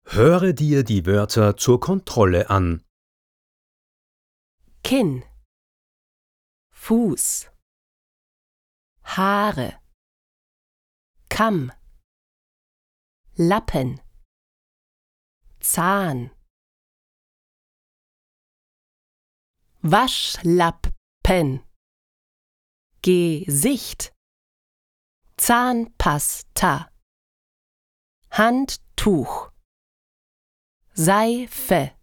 Höre dir die Wörter zur Kontrolle an. Kinn, Fuß, Haare, Kamm, Lappen, Zahn, Waschlappen, Gesicht, Zahnpasta, Handtuch, Seife,